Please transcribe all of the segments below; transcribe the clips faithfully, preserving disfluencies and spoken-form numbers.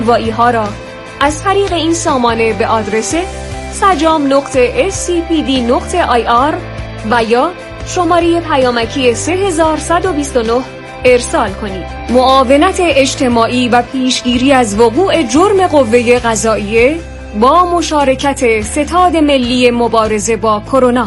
وایی ها را از طریق این سامانه به آدرس سجام نقطه اس سی پی دی نقطه آی آر و یا شماره پیامکی سه هزار صد و بیست و نه ارسال کنید. معاونت اجتماعی و پیشگیری از وقوع جرم قوه قضاییه با مشارکت ستاد ملی مبارزه با کرونا.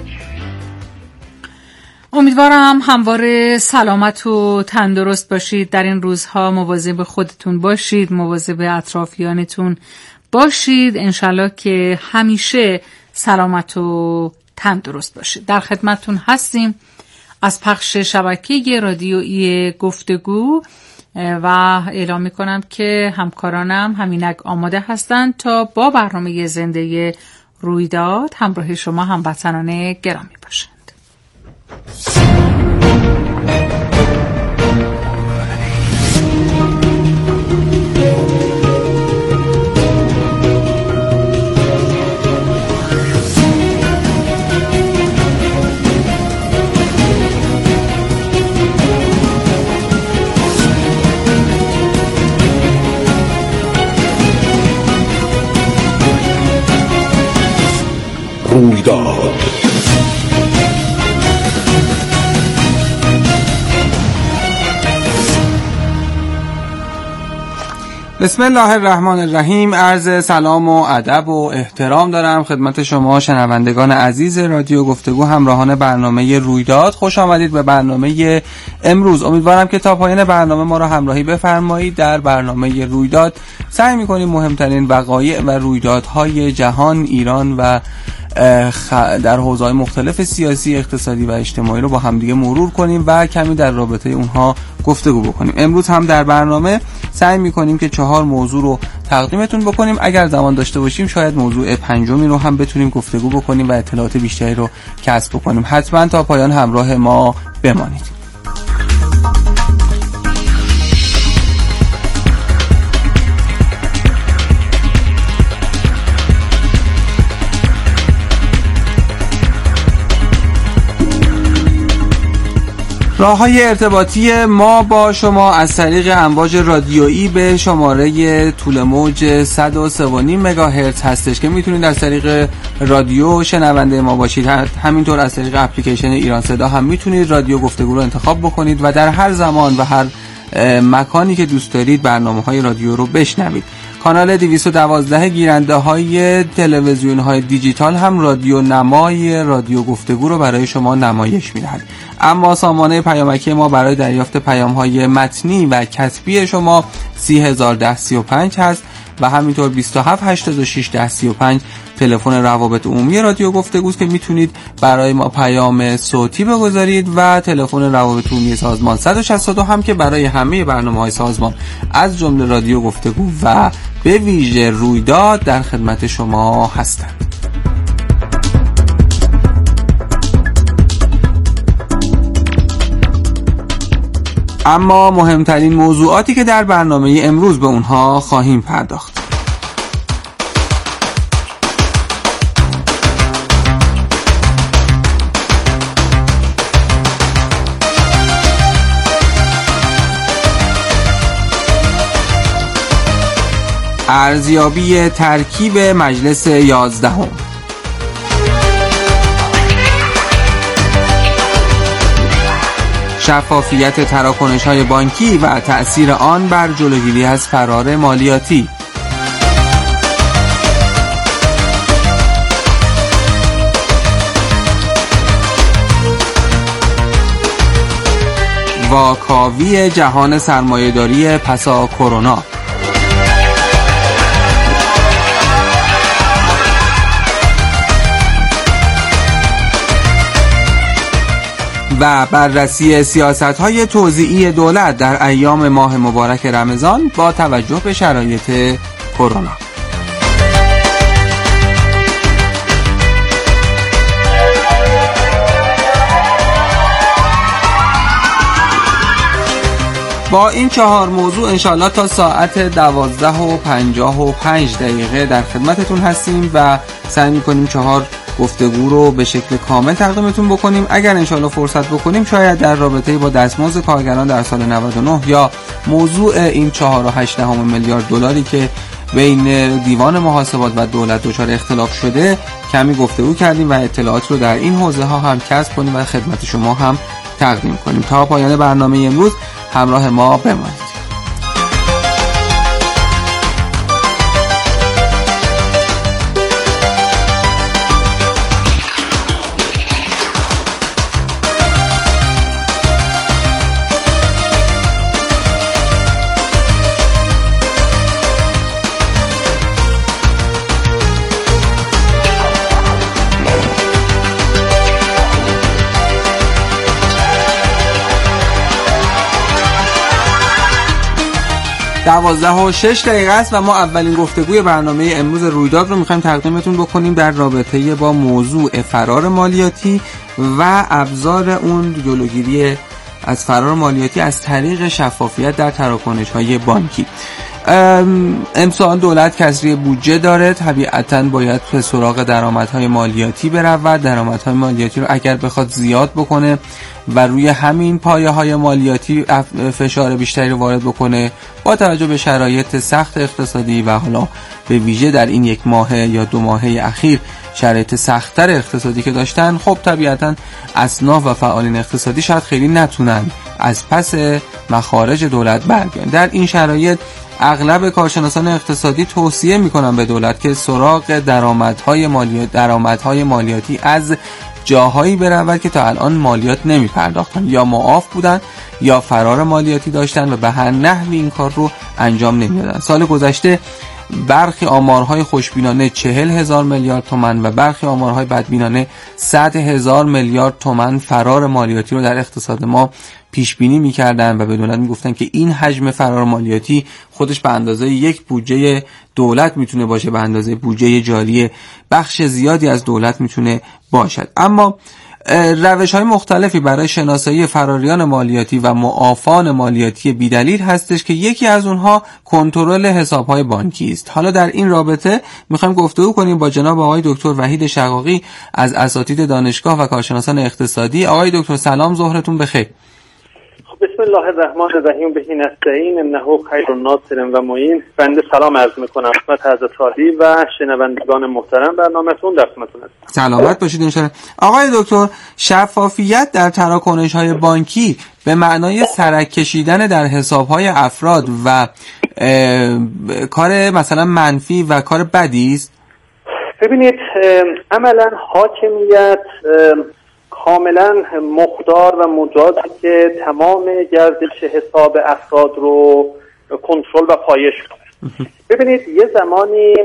امیدوارم همواره سلامت و تندرست باشید. در این روزها مواظب خودتون باشید، مواظب اطرافیانتون باشید. انشالله که همیشه سلامت و تندرست باشید. در خدمتتون هستیم از پخش شبکه رادیویی گفتگو و اعلام میکنم که همکارانم همینک آماده هستند تا با برنامه زنده رویداد همراه شما هموطنان گرامی باشند. رویداد بسم الله الرحمن الرحیم. عرض سلام و ادب و احترام دارم خدمت شما شنوندگان عزیز رادیو گفتگو، همراهان برنامه رویداد. خوش آمدید به برنامه امروز. امیدوارم که تا پایان برنامه ما را همراهی بفرمایید. در برنامه رویداد سعی می‌کنیم مهمترین وقایع و رویدادهای جهان، ایران و در حوزه‌های مختلف سیاسی، اقتصادی و اجتماعی رو با همدیگه مرور کنیم و کمی در رابطه اونها گفتگو بکنیم. امروز هم در برنامه سعی می‌کنیم که چهار موضوع رو تقدیمتون بکنیم. اگر زمان داشته باشیم شاید موضوع پنجمی رو هم بتونیم گفتگو بکنیم و اطلاعات بیشتری رو کسب بکنیم. حتما تا پایان همراه ما بمانید. راه‌های ارتباطی ما با شما از طریق امواج رادیویی به شماره طول موج صد و سه و نیم مگاهرتز هستش که میتونید از طریق رادیو شنونده ما باشید. همینطور از طریق اپلیکیشن ایران صدا هم میتونید رادیو گفتگو رو انتخاب بکنید و در هر زمان و هر مکانی که دوست دارید برنامه‌های رادیو رو بشنوید. کانال دویست و دوازده گیرنده های تلویزیون های دیجیتال هم رادیو نمای رادیو گفتگو رو برای شما نمایش میدهد. اما سامانه پیامکی ما برای دریافت پیام های متنی و کتبی شما سی هزار ده سی و پنج هست و همینطور بیست و هفت هشتاد و شش ده سی و پنج تلفن روابط عمومی رادیو گفتگوست که میتونید برای ما پیام صوتی بگذارید و تلفن روابط عمومی سازمان صد و شصت و دو هم که برای همه برنامه‌های سازمان از جمله رادیو گفتگو و به ویژه رویداد در خدمت شما هستند. اما مهمترین موضوعاتی که در برنامه امروز به اونها خواهیم پرداخت. ارزیابی ترکیب مجلس یازدهم، شفافیت تراکنش‌های بانکی و تأثیر آن بر جلوگیری از فرار مالیاتی، واکاوی جهان سرمایه‌داری پسا کرونا، و بررسی سیاست‌های توزیعی دولت در ایام ماه مبارک رمضان با توجه به شرایط کرونا. با این چهار موضوع انشالله تا ساعت دوازده و پنجاه و پنج دقیقه در خدمتتون هستیم و سعی می‌کنیم چهار گفتگو رو به شکل کامل تقدیمتون بکنیم. اگر انشالله فرصت بکنیم شاید در رابطه با دستمزد کارگران در سال نود و نه یا موضوع این چهار و هشت دهم میلیارد دلاری که بین دیوان محاسبات و دولت دچار اختلاف شده کمی گفتگو کردیم و اطلاعات رو در این حوزه ها هم کسب کنیم و خدمت شما هم تقدیم کنیم. تا پایان برنامه امروز همراه ما بمانید. دوازده و شش دقیقه است و ما اولین گفتگوی برنامه امروز رویداد رو میخوایم تقدیمتون بکنیم در رابطه با موضوع فرار مالیاتی و ابزار اون جلوگیری از فرار مالیاتی از طریق شفافیت در تراکنش‌های بانکی. امسال دولت کسری بودجه داره، طبیعتاً باید به سراغ درآمدهای مالیاتی برود. درآمدهای مالیاتی رو اگر بخواد زیاد بکنه و روی همین پایه‌های مالیاتی فشار بیشتری رو وارد بکنه با توجه به شرایط سخت اقتصادی و حالا به ویژه در این یک ماه یا دو ماهه اخیر شرایط سخت‌تر اقتصادی که داشتن، خب طبیعتاً اصناف و فعالین اقتصادی شاید خیلی نتونن از پس مخارج دولت برگردن. در این شرایط اغلب کارشناسان اقتصادی توصیه میکنن به دولت که سراغ درآمدهای مالیات درآمدهای مالیاتی از جاهایی برود که تا الان مالیات نمی پرداختن، یا معاف بودن یا فرار مالیاتی داشتن و به هر نحوی این کار رو انجام نمیدادن. سال گذشته برخی آمارهای خوشبینانه چهل هزار میلیارد تومان و برخی آمارهای بدبینانه صد هزار میلیارد تومان فرار مالیاتی رو در اقتصاد ما پیش بینی می‌کردن و به دولت میگفتن که این حجم فرار مالیاتی خودش به اندازه یک بودجه دولت میتونه باشه، به اندازه بودجه جاری بخش زیادی از دولت میتونه باشد. اما روش‌های مختلفی برای شناسایی فراریان مالیاتی و معافان مالیاتی بی‌دلیل هستش که یکی از اونها کنترل حساب‌های بانکی است. حالا در این رابطه می‌خوایم گفتگو کنیم با جناب آقای دکتر وحید شقاقی از اساتید دانشگاه و کارشناسان اقتصادی. آقای دکتر سلام، ظهرتون بخیر. بسم الله الرحمن الرحیم. بهی نستعین انه خیر الناصر و معین. بنده سلام عرض میکنم خدمت حضرت عالی و شنوندگان محترم برنامه‌تون. در خدمتتون هستم. سلامت باشید انشاءالله. آقای دکتر، شفافیت در تراکنش‌های بانکی به معنای سرک کشیدن در حساب‌های افراد و کار مثلا منفی و کار بدی است؟ ببینید، عملاً حاکمیت کاملا مقدار و مجاز که تمام گردش حساب افراد رو کنترل و پایش کنه. ببینید یه زمانی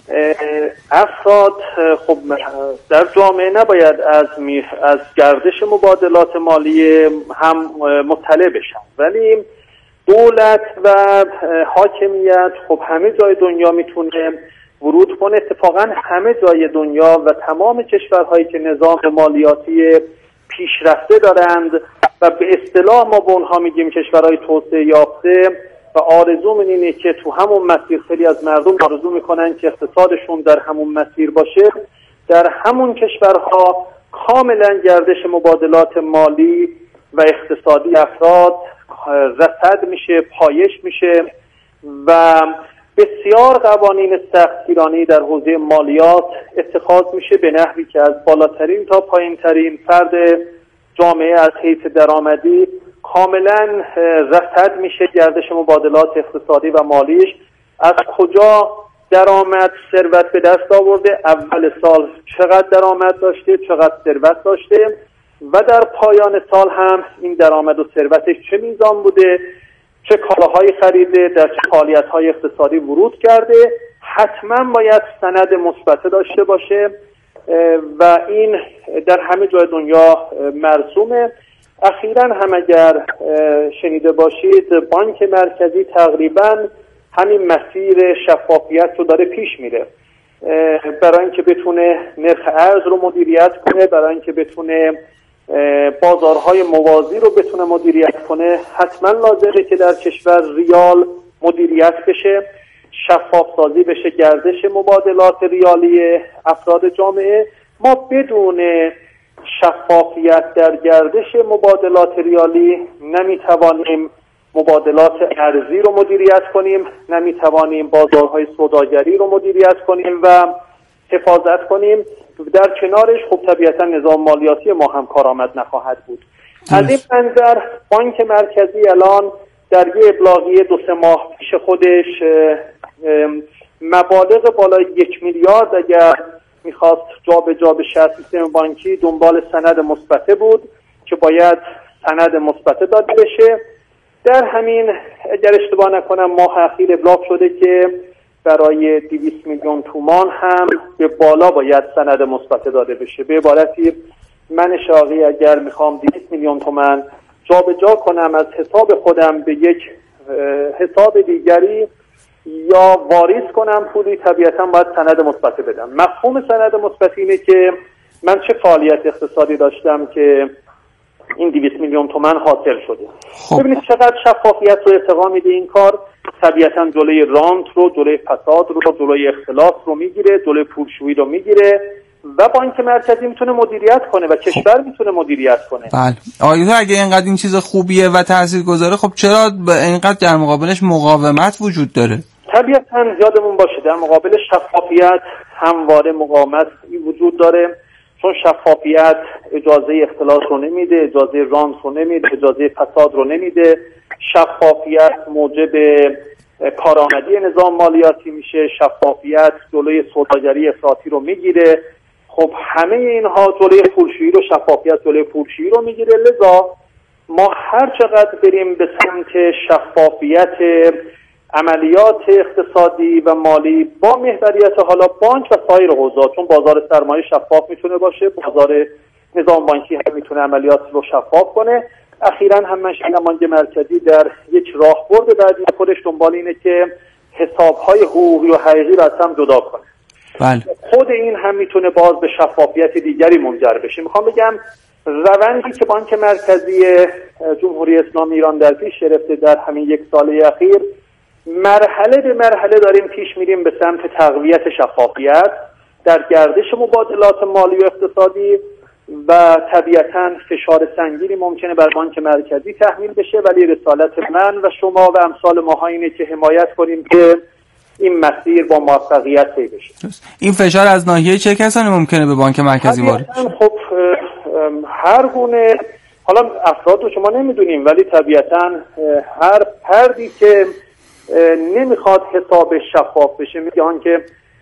افراد خب در جامعه نباید از از گردش مبادلات مالی هم مطلع بشن، ولی دولت و حاکمیت خب همه جای دنیا میتونه ورود کنه. اتفاقا همه جای دنیا و تمام کشورهایی که نظام مالیاتی پیشرفته دارند و به اصطلاح ما به اونها میگیم کشورهای توسعه یافته و آرزومون اینه که تو همون مسیر، خیلی از مردم آرزو میکنن که اقتصادشون در همون مسیر باشه، در همون کشورها کاملا گردش مبادلات مالی و اقتصادی افراد رصد میشه، پایش میشه و بسیار قوانین سختگیرانه‌ای در حوزه مالیات اتخاذ میشه به نحوی که از بالاترین تا پایینترین فرد جامعه از حیث درآمدی کاملا رصد میشه گردش مبادلات اقتصادی و مالیش، از کجا درآمد ثروت به دست آورده، اول سال چقدر درآمد داشته، چقدر ثروت داشته و در پایان سال هم این درآمد و ثروتش چه میزان بوده، چه کالاهایی خریده، در چه فعالیت‌های اقتصادی ورود کرده. حتما باید سند مثبت داشته باشه و این در همه جای دنیا مرسومه. اخیراً هم اگر شنیده باشید بانک مرکزی تقریباً همین مسیر شفافیت رو داره پیش میره، برای اینکه بتونه نرخ ارز رو مدیریت کنه، برای اینکه بتونه بازارهای موازی رو بتونه مدیریت کنه. حتما لازمه که در کشور ریال مدیریت بشه، شفاف سازی بشه گردش مبادلات ریالی افراد جامعه. ما بدون شفافیت در گردش مبادلات ریالی نمیتوانیم مبادلات ارزی رو مدیریت کنیم، نمیتوانیم بازارهای سوداگری رو مدیریت کنیم و حفاظت کنیم. در کنارش خب طبیعتا نظام مالیاتی ما هم کارآمد نخواهد بود. از این منظر بانک مرکزی الان در یه ابلاغیه دو سه ماه پیش خودش مبالغ بالای یک میلیارد اگر میخواست جا به جا بشه سیستم بانکی دنبال سند مثبت بود که باید سند مثبت داده بشه. در همین اگر اشتباه نکنم ماه اخیر ابلاغ شده که برای دویست میلیون تومان هم به بالا باید سند مثبت داده بشه. به عبارتی من شاقی اگر میخوام دویست میلیون تومان جا به جا کنم از حساب خودم به یک حساب دیگری یا واریز کنم پولی، طبیعتا باید سند مثبت بدم. مفهوم سند مثبت اینه که من چه فعالیت اقتصادی داشتم که این دویست میلیون تومان حاصل شده. خب. ببینید چقدر شفافیت رو ارتقا میده این کار. طبیعتا جلوی رانت رو، جلوی فساد رو، جلوی اختلاس رو میگیره، جلوی پولشویی رو میگیره و بانک مرکزی میتونه مدیریت کنه و کشور میتونه مدیریت کنه. بله. آقای اگه اینقدر این چیز خوبیه و تاثیرگذاره، خب چرا اینقدر در مقابلش مقاومت وجود داره؟ طبیعتا یادمون باشه در مقابل شفافیت همواره مقاومت وجود داره، چون شفافیت اجازه اختلاس رو نمیده، اجازه رانت رو نمیده، اجازه فساد رو نمیده. شفافیت موجب کارآمدی نظام مالیاتی میشه، شفافیت جلوی سوداگری افراطی رو میگیره. خب همه اینها جلوی پولشویی رو، شفافیت جلوی پولشویی رو میگیره. لذا ما هر چقدر بریم به سمت شفافیت عملیات اقتصادی و مالی با محوریت حالا بانک و سایر حوزات، چون بازار سرمایه شفاف میتونه باشه، بازار نظام بانکی هم میتونه عملیات رو شفاف کنه. اخیراً هم من شنیدم بانک مرکزی در یک راهبرد بعدی خودش دنبال اینه که حساب‌های حقوقی و حقیقی رو از هم جدا کنه. بله. خود این هم میتونه باز به شفافیت دیگری منجر بشه. میخوام بگم روندی که بانک مرکزی جمهوری اسلامی ایران در پیش گرفته در همین یک ساله اخیر، مرحله به مرحله داریم پیش میریم به سمت تقویت شفافیت در گردش مبادلات مالی و اقتصادی و طبیعتاً فشار سنگینی ممکنه بر بانک مرکزی تحمیل بشه، ولی رسالت من و شما و امثال ماها اینه که حمایت کنیم که این مسیر با موفقیت طی بشه. این فشار از ناحیه چه کسانی ممکنه به بانک مرکزی وارد بشه؟ خب هر گونه، حالا افراد رو شما نمیدونیم، ولی طبیعتاً هر فردی که نمیخواد حسابش شفاف بشه، میگن که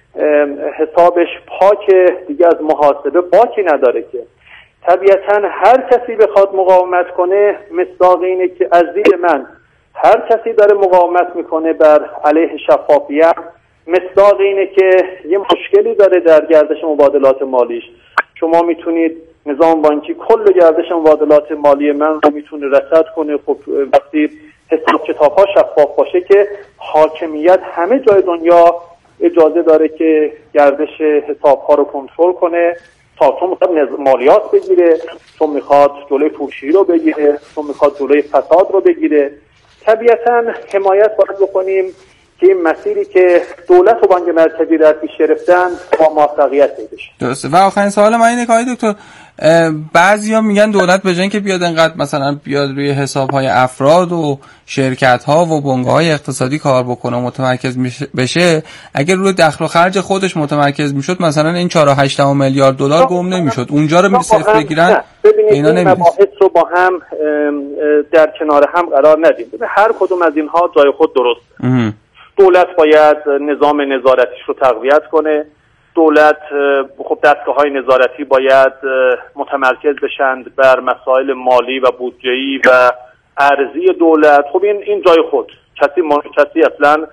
حسابش پاکه، دیگه از محاسبه باکی نداره، که طبیعتاً هر کسی بخواد مقاومت کنه مصداق اینه که از دید من هر کسی داره مقاومت میکنه بر علیه شفافیت، مصداق اینه که یه مشکلی داره در گردش مبادلات مالیش. شما میتونید نظام بانکی کل گردش مبادلات مالی من رو میتونه رصد کنه. خب وقتی حساب کتاب ها شفاف باشه که حاکمیت همه جای دنیا اجازه داره که گردش حساب ها رو کنترل کنه، تا چون میخواد مالیات بگیره، چون میخواد جلوی پولشویی رو بگیره، چون میخواد جلوی فساد رو بگیره. طبیعتاً حمایت باید بکنیم که این مسیری که دولت و بانک مرکزی در پیش گرفتن با موفقیت طی بشه. درسته. و آخرین سوال من اینه که آقای دکتر، بعضیا میگن دولت به جای اینکه بیاد انقدر مثلا بیاد روی حساب‌های افراد و شرکت‌ها و بنگاه‌های اقتصادی کار بکنه و متمرکز بشه، اگر روی دخل و خرج خودش متمرکز میشد مثلا این چهار و هشت دهم میلیارد دلار گم نمیشد، اونجا رو صفر بگیرن. ببینید این مباحث رو با هم در کنار هم قرار ندیم. هر کدوم از اینها جای خود درسته. دولت باید نظام نظارتیش رو تقویت کنه. دولت خب دستگاه‌های نظارتی باید متمرکز بشن بر مسائل مالی و بودجه‌ای و ارزی دولت. خب این این جای خود کسی کسی اصلا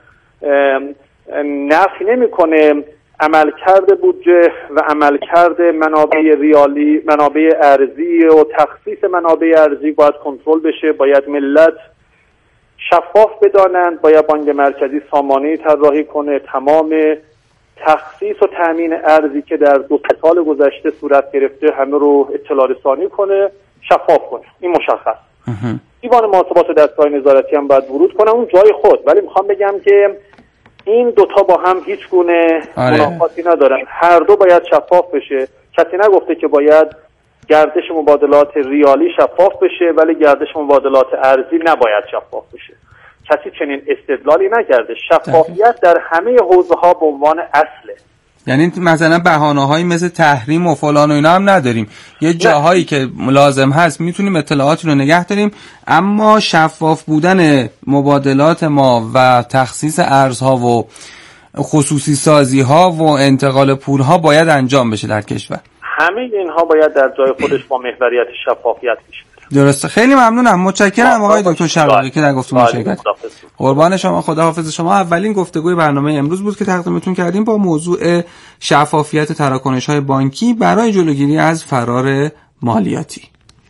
نفی نمی‌کنه عملکرد بودجه و عملکرد منابع ریالی، منابع ارزی و تخصیص منابع ارزی باید کنترل بشه. باید ملت شفاف بدانند، باید بانک مرکزی سامانه‌ای طراحی کنه تمام تخصیص و تامین ارزی که در دو سال گذشته صورت گرفته همه رو اطلاع رسانی کنه، شفاف کنه. این مشخص. دیوان محاسبات و دستگاه نظارتی هم باید ورود کنه اون جای خود، ولی میخوام بگم که این دوتا با هم هیچ گونه منافاتی ندارن. هر دو باید شفاف بشه. کسی نگفته که باید گردش مبادلات ریالی شفاف بشه ولی گردش مبادلات ارزی نباید شفاف بشه. کسی چنین استدلالی نکرده. شفافیت در همه حوزه‌ها به عنوان اصله. یعنی مثلا بهانه‌هایی مثل تحریم و فلان و اینا هم نداریم. یه جاهایی که لازم هست میتونیم اطلاعاتی رو نگه داریم، اما شفاف بودن مبادلات ما و تخصیص ارزها و خصوصی سازی ها و انتقال پول ها باید انجام بشه در کشور. همه اینها باید در جای خودش با محوریت شفافیت بشه. درسته. خیلی ممنونم. متشکرم آقای دکتر شقایقی که در گفتگو شرکت. قربان شما. خداحافظ شما. اولین گفتگوی برنامه امروز بود که تقدیمتون کردیم با موضوع شفافیت تراکنش‌های بانکی برای جلوگیری از فرار مالیاتی.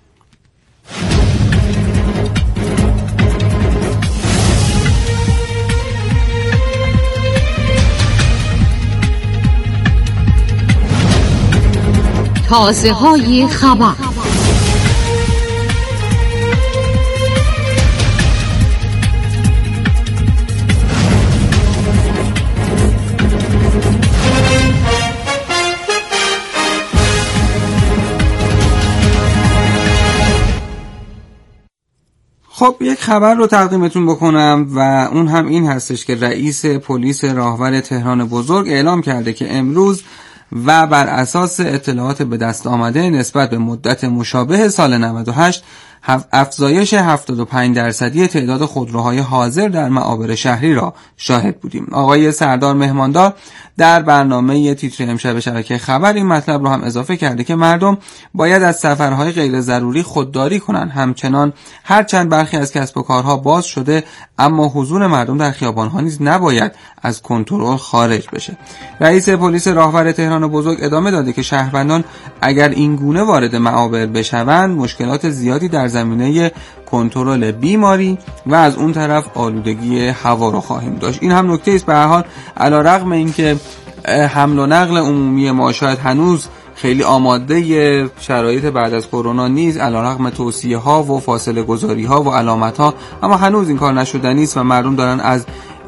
تازه‌های خبر. خب یک خبر رو تقدیمتون بکنم و اون هم این هستش که رئیس پلیس راهور تهران بزرگ اعلام کرده که امروز و بر اساس اطلاعات به دست آمده نسبت به مدت مشابه سال نود و هشت افزایش هفتاد و پنج درصدی تعداد خودروهای حاضر در معابر شهری را شاهد بودیم. آقای سردار مهماندار در برنامه تیتر امشب شبکه خبر این مطلب رو هم اضافه کرده که مردم باید از سفرهای غیر ضروری خودداری کنند. همچنان هرچند برخی از کسب و کارها باز شده اما حضور مردم در خیابانها نیز نباید از کنترل خارج بشه. رئیس پلیس راهور تهران بزرگ ادامه داده که شهروندان اگر این گونه وارد معابر بشوند مشکلات زیادی در زمینه کنترل بیماری و از اون طرف آلودگی هوا رو خواهیم داشت. این هم نکته است. به هر حال علیرغم اینکه حمل و نقل عمومی ما شاید هنوز خیلی آماده شرایط بعد از کرونا نیست، علیرغم توصیه ها و فاصله گذاری ها و علامت ها، اما هنوز این کار نشدنی است و مردم دارن از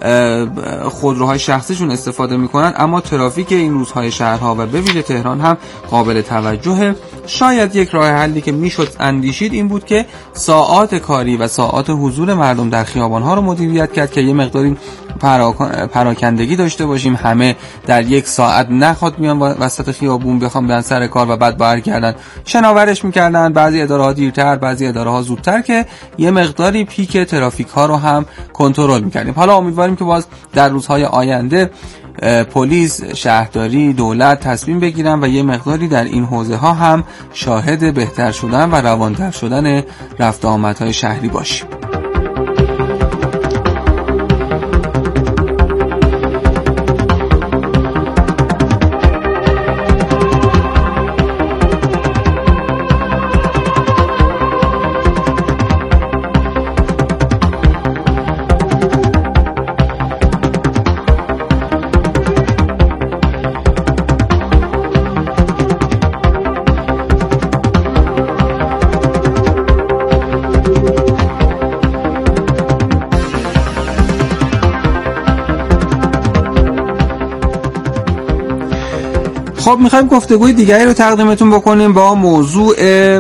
خودروهای شخصیشون استفاده میکنن. اما ترافیک این روزهای شهرها و به ویژه تهران هم قابل توجهه. شاید یک راه حلی که میشد اندیشید این بود که ساعات کاری و ساعات حضور مردم در خیابانها رو مدیریت کرد که یه مقداری پراکندگی داشته باشیم، همه در یک ساعت نخواد میان وسط خیابون بخوام برن سر کار و بعد برگردن، شناورش میکردن، بعضی اداره ها دیرتر بعضی اداره ها زودتر که یه مقداری پیک ترافیک ها رو هم کنترل میکردیم. حالا امیدواریم که باز در روزهای آینده پلیس، شهرداری، دولت تصمیم بگیرن و یه مقداری در این حوزه ها هم شاهد بهتر شدن و روانتر شدن رفت آمدهای شهری باشیم. خب میخوایم گفتگوی دیگری رو تقدیمتون بکنیم با موضوع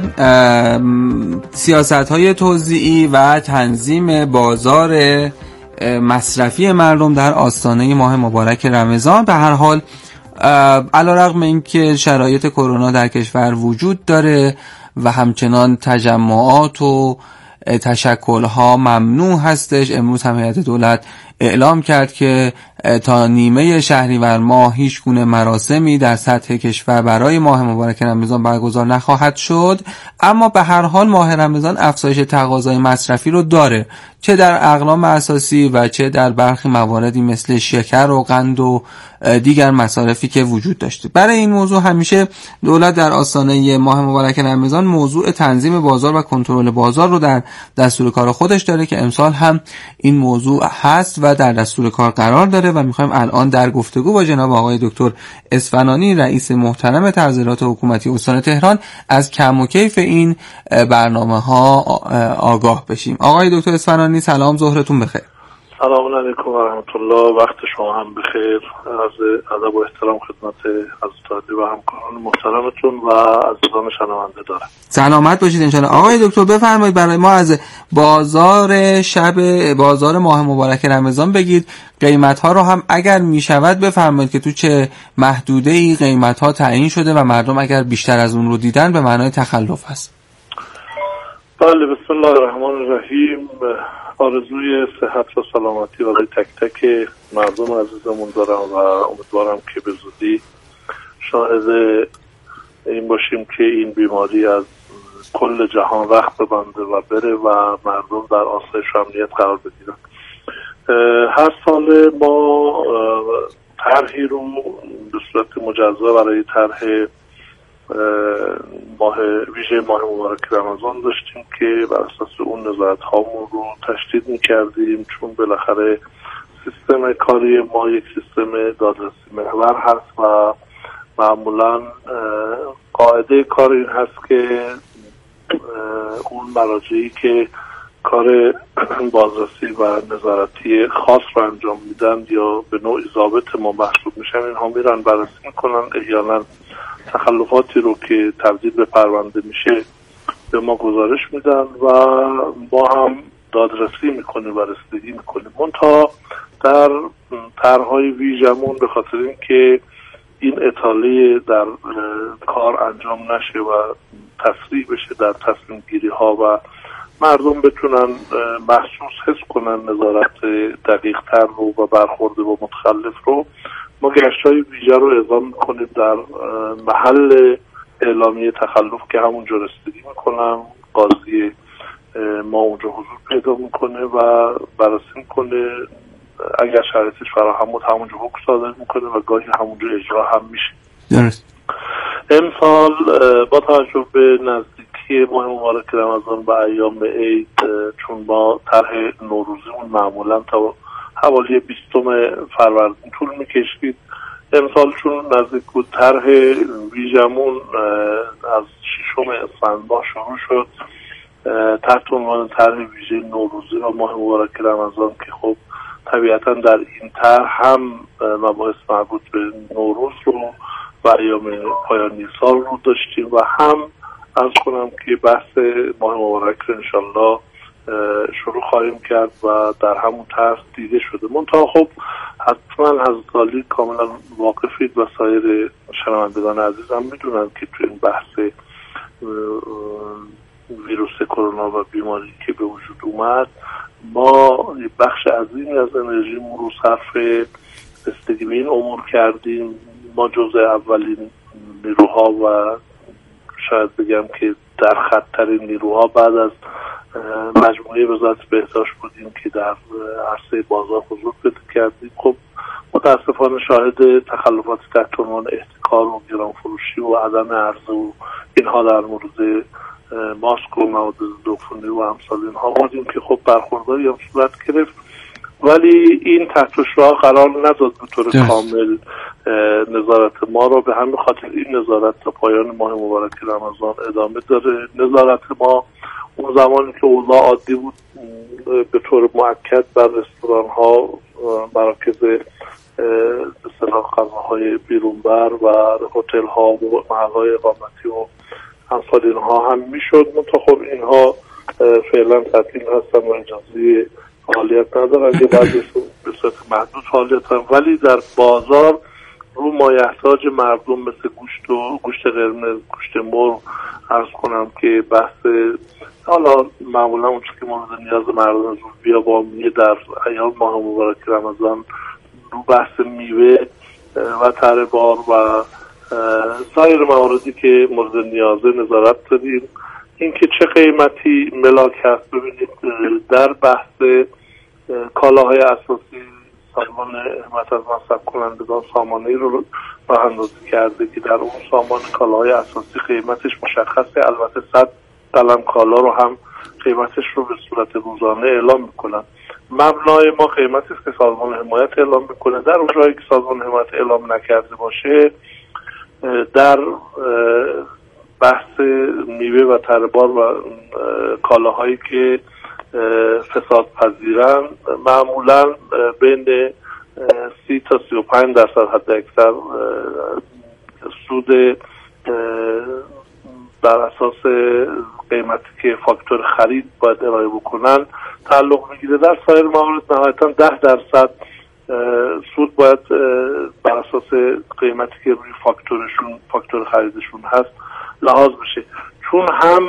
سیاست‌های توزیعی و تنظیم بازار مصرفی مردم در آستانه ماه مبارک رمضان. به هر حال علیرغم اینکه شرایط کرونا در کشور وجود داره و همچنان تجمعات و تشکل‌ها ممنوع هستش، امروز هم هیئت دولت اعلام کرد که تا نیمه شهریور ماه هیچ گونه مراسمی در سطح کشور برای ماه مبارک رمضان برگزار نخواهد شد. اما به هر حال ماه رمضان افزایش تقاضای مصرفی رو داره، چه در اقلام اساسی و چه در برخی مواردی مثل شکر و قند و دیگر مصارفی که وجود داشته. برای این موضوع همیشه دولت در آستانه ماه مبارک رمضان موضوع تنظیم بازار و کنترل بازار رو در دستور کار خودش داره که امسال هم این موضوع هست و در دستور کار قرار داره و میخوایم الان در گفتگو با جناب آقای دکتر اصفهانی رئیس محترم تظاهرات حکومتی استان تهران از کم و کیف این برنامه ها آگاه بشیم. آقای دکتر اصفهانی سلام، ظهرتون بخیر. سلام علیکم و رحمت الله. وقت شما هم بخیر. از ادب و احترام خدمت حضرت عالی و همکاران محترمتون و عزیزان شنونده دارم. سلامت باشید انشاءالله. آقای دکتر بفرمایید برای ما از بازار شب بازار ماه مبارک رمضان بگید، قیمت ها رو هم اگر می شود بفرمایید که تو چه محدوده ای قیمت ها تعیین شده و مردم اگر بیشتر از اون رو دیدن به معنای تخلف هست. بله، بسم الله الرحمن الرحیم. آرزوی صحت و سلامتی برای تک تک مردم عزیزمون دارم و امیدوارم که به زودی شاهد این باشیم که این بیماری از کل جهان رخت ببنده و بره و مردم در آسایش و امنیت قرار بگیرن. هر سال ما طرحی رو به صورت مجزا برای طرح ماه ویژه ماه مبارک رمضان داشتیم که بر اساس اون نظارت هامون رو تشدید می‌کردیم، چون بالاخره سیستم کاری ما یک سیستم دادرسی محور هست و معمولا قاعده کار این هست که اون مراجعی که کار بازرسی و نظارتی خاص رو انجام میدن یا به نوعی ضابط ما محسوب میشن، اینها میرن بررسی میکنن، احیانا تخلفاتی رو که تبدیل به پرونده میشه به ما گزارش میدن و ما هم دادرسی میکنیم و رسیدگی میکنیم. منتها در طرحهای ویژمون به خاطر اینکه این اطاله در کار انجام نشه و تسریع بشه در تصمیم گیری ها و مردم بتونن محسوس حس کنن نظارت دقیق تر رو و برخورد با متخلف رو، ما گشت‌های ویژه رو اعلام میکنیم در محل اعلامی تخلف که همونجا رسیدگی میکنن، قاضی ما اونجا حضور پیدا میکنه و بررسی میکنه، اگر شرایطش فراهم بود همونجا حکم صادر میکنه و گاهی همونجا اجرا هم میشه. درست. امسال با توجه به نزدیکی ماه مبارک رمضان و ایام عید، چون ما طرح نوروزیمون معمولا تا حوالی بیستم فروردین طول میکشید، امسال چون نزدیک بود طرح ویژمون از ششم اسفندماه شروع شد تحت عنوان طرح ویژه نوروزی و ماه مبارک رمضان که خب طبیعتا در این طرح هم مباحث مربوط به نوروز رو و ایام پایانی سال رو داشتیم و هم عرض کنم که بحث ماه مبارک رو انشالله شروع خواهیم کرد و در همون طرح دیده شده. منتها خب حتما حضرت عالی کاملا واقفید و سایر شنوندگان عزیز هم میدونن که تو این بحث ویروس کرونا و بیماری که به وجود اومد ما بخش عظیمی از انرژیمون رو صرف رسیدگی به این امور کردیم. ما جزء اولین نیروها و شاید بگم که در خطرین نیروها بعد از مجموعه وزارت بهداشت بودیم که در عرصه بازار حضور پیدا کردیم. خب متاسفانه شاهد تخلفات تحت عنوان احتکار و گران فروشی و عدم عرضه و اینها در مورد ماسک و مواد ضدعفونی و امثال اینها بودیم که خب برخورداری هم صورت گرفت، ولی این تحت شعاع قرار نداد به طور کامل نظارت ما رو. به همین خاطر این نظارت تا پایان ماه مبارک رمضان ادامه داره. نظارت ما اون زمانی که اوضاع عادی بود به طور مؤکد بر رستوران ها، مراکز اصطلاح غذاهای بیرونبر و هتل ها و محل‌های اقامتی و امثال اینها هم میشد. منتها خب اینها فعلا تعطیل هستن و اجازه فعالیت ندارن، یه بعضیشون به صورت محدود فعالیت هم، ولی در بازار رو مایحتاج مردم مثل گوشت و گوشت قرمز، گوشت مرغ عرض کنم که بحث حالا معمولا اون چیزی که مورد نیاز مردم بیابانیه در ایام ماه مبارک رمضان رو بحث میوه و تره بار و سایر مواردی که مورد نیازه نظارت داریم. اینکه چه قیمتی ملاک هست ببینید در بحث کالاهای اساسی سازمان حمایت از مصرف کنندگان سامانه‌ای رو راه اندازی کرده که در اون سامان کالاهای اساسی قیمتش مشخصه، البته صد قلم کالا رو هم قیمتش رو به صورت روزانه اعلام میکنن. مبنای ما قیمتی است که سازمان حمایت اعلام میکنه. در اون جایی که سازمان حمایت اعلام نکرده باشه در بحث میوه و تربار و کالاهایی که فساد پذیرن معمولا بین سی تا سی و پنج درصد حد اکثر سود بر اساس قیمتی که فاکتور خرید باید ارائه بکنن تعلق میگیره. در سایر موارد نهایتا ده درصد سود باید بر اساس قیمتی که روی فاکتورشون فاکتور خریدشون هست لحاظ بشه. چون هم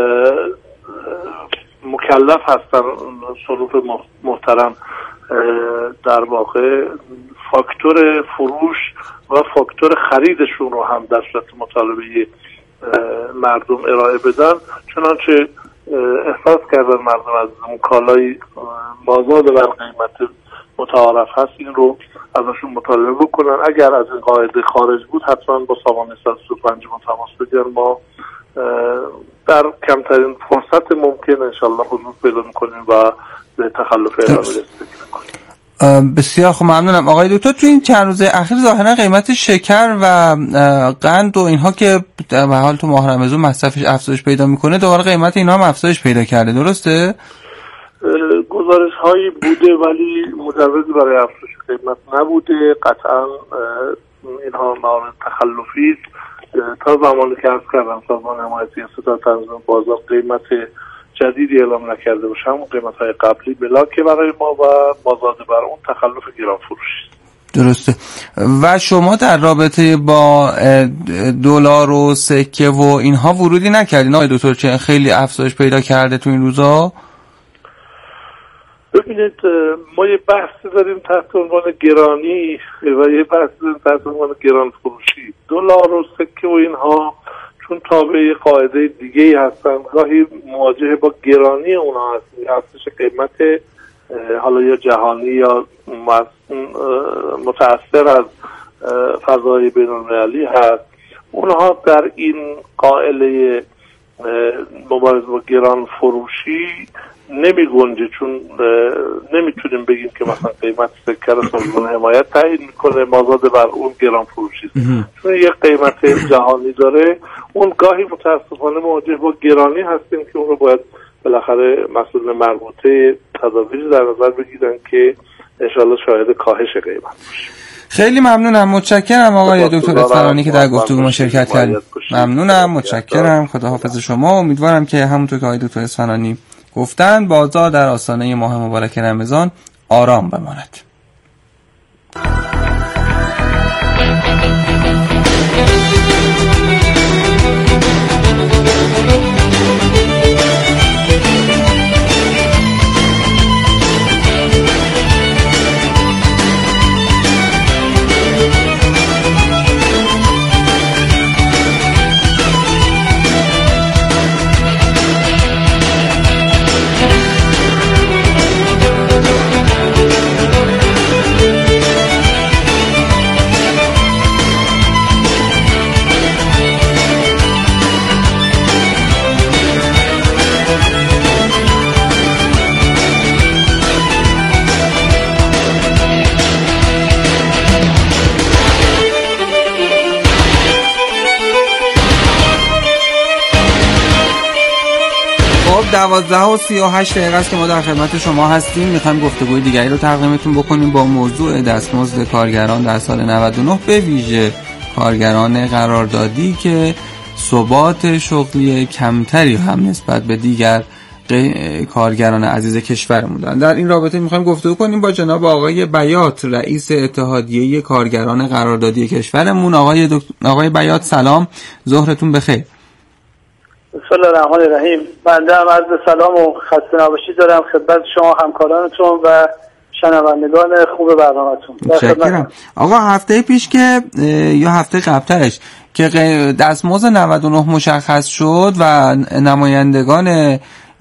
مکلف هستن صنوف محترم در واقع فاکتور فروش و فاکتور خریدشون رو هم در صورت مطالبه مردم ارائه بدن، چنانچه احساس کردن مردم از اون کالای مازاد بر قیمت متعارف هست این رو ازشون مطالبه بکنن. اگر از این قاعده خارج بود حتما با سامان صد و سی و پنج ما تماس بگیرن. ما در کمترین فرصت ممکن انشالله حضور پیدا میکنیم و به تخلف اعلام رسیدگی میکنیم. بسیار خوب، ممنونم آقای دکتر. تو این چند روز اخیر ظاهرا قیمت شکر و قند و اینها که به حال تو ماه رمضان مصرفش افزایش پیدا میکنه دوباره قیمت اینها هم افزایش پیدا کرده، درسته؟ گزارش هایی بوده ولی مجوزی برای افزایش قیمت نبوده. قطعا اینها موارد تخلفی است. تا زمانی که عرض کردم سازمان حمایتی انستیتوت تنظیم بازار قیمت جدیدی اعلام نکرده باشه همون قیمت های قبلی بلا که برای ما و مازاد بر اون تخلف گران فروشی. درسته. و شما در رابطه با دلار و سکه و اینها ورودی نکردین آقای دکتر؟ چه خیلی افزایش پیدا کرده تو این روزا؟ ببینید ما یه بحثی داریم تحت عنوان گرانی و یه بحثی داریم تحت عنوان گران فروشی. دلار و سکه و اینها چون تابع قاعده دیگه هستن گاهی مواجه با گرانی اونها هستن، افزایش قیمت حالا یا جهانی یا متأثر از فضای بین‌المللی هست. اونها در این قاعده مبارزه با گران فروشی نمی گنجه، چون نمیتونیم بگیم که مثلا قیمت سکه رو سازمان حمایت تعیین میکنه مازاد بر اون گران فروشی است. چون یک قیمت جهانی داره اون گاهی متاسفانه مواجه با گرانی هستیم که اون رو باید بالاخره مسئول مربوطه تدابیر در نظر بگیرن که انشالله شاهد کاهش قیمت باشیم. خیلی ممنونم، متشکرم آقای دکتر اصفهانی که در گفتگو ما شرکت کردید. ممنونم، متشکرم، خداحافظ شما. امیدوارم که همونطور که آقای دکتر اصفهانی گفتن بازار در آستانه ماه مبارک رمضان آرام بماند. دوازده و سی و هشت دقیقه است که ما در خدمت شما هستیم. میخوایم گفتگوی دیگری رو تقدیمتون بکنیم با موضوع دستمزد کارگران در سال نود و نه، به ویژه کارگران قراردادی که ثبات شغلی کمتری هم نسبت به دیگر کارگران عزیز کشورمون دارن. در این رابطه میخوایم گفتگو کنیم با جناب آقای بیات، رئیس اتحادیه کارگران قراردادی کشورمون. آقای دکتر آقای بیات سلام، ظهرتون بخیر. بسم الله الرحمن الرحیم. بنده هم عرض سلام و خسته نباشید دارم خدمت شما همکارانتون و شنوندگان خوب برنامه‌تون. متشکرم. آقا هفته پیش که یا هفته قبلترش که دستمزد نود و نه مشخص شد و نمایندگان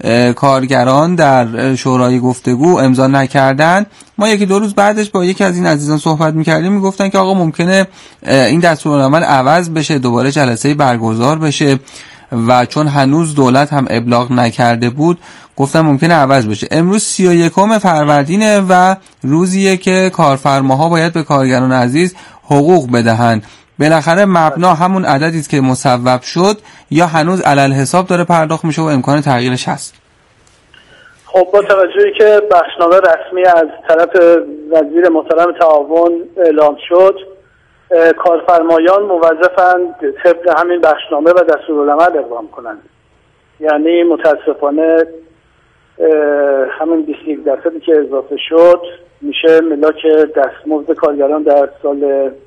کارگران در شورای گفتگو امضا نکردن، ما یکی دو روز بعدش با یکی از این عزیزان صحبت می‌کردیم، میگفتن که آقا ممکنه این دستورالعمل عوض بشه، دوباره جلسه برگزار بشه و چون هنوز دولت هم ابلاغ نکرده بود گفتن ممکنه عوض بشه. امروز سی و یکم فروردینه و روزیه که کارفرماها باید به کارگران عزیز حقوق بدهند. بالاخره مبنا همون عددی است که مصوب شد یا هنوز علل حساب داره پرداخت میشه و امکان تغییرش هست؟ خب با توجهی که بخشنامه رسمی از طرف وزیر محترم تعاون اعلام شد، کارفرمایان موظفند طبق همین بخشنامه و دستورالعمل اقدام کنند. یعنی متاسفانه همین بیست و یک درصدی که اضافه شد میشه ملاک دستمزد کارگران در سال